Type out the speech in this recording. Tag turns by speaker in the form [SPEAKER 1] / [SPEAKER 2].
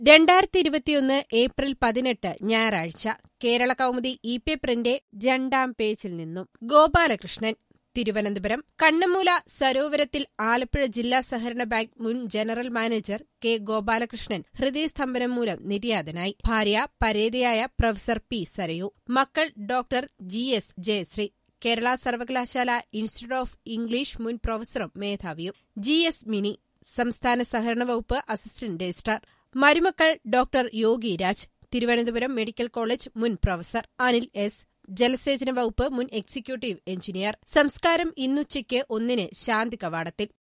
[SPEAKER 1] 2021 April 18 ഞായറാഴ്ച കേരള കൗമുദി ഇ-പേപ്പറിന്റെ 2-ാം പേജിൽ നിന്നും ഗോപാലകൃഷ്ണൻ തിരുവനന്തപുരം കണ്ണമ്മൂല സരോവരത്തിൽ ആലപ്പുഴ ജില്ലാ സഹകരണ ബാങ്ക് മുൻ ജനറൽ മാനേജർ കെ ഗോപാലകൃഷ്ണൻ ഹൃദയസ്തംഭനം മൂലം നിര്യാതനായി. ഭാര്യ പരേതയായ പ്രൊഫസർ പി സരയു, മക്കൾ ഡോക്ടർ GS ജയശ്രീ, കേരള സർവകലാശാല ഇൻസ്റ്റിറ്റ്യൂട്ട് ഓഫ് ഇംഗ്ലീഷ് മുൻ പ്രൊഫസറും മേധാവിയും, GS മിനി, സംസ്ഥാന സഹകരണ വകുപ്പ് അസിസ്റ്റന്റ് രജിസ്ട്രാർ, മരുമക്കൾ doctor Yogi Raj, Thiruvananthapuram medical college മുൻ പ്രൊഫസർ, അനിൽ S, ജലസേചന വകുപ്പ് മുൻ എക്സിക്യൂട്ടീവ് എഞ്ചിനീയർ. സംസ്കാരം ഇന്നുച്ചയ്ക്ക് 1-ന് ശാന്തി കവാടത്തിൽ.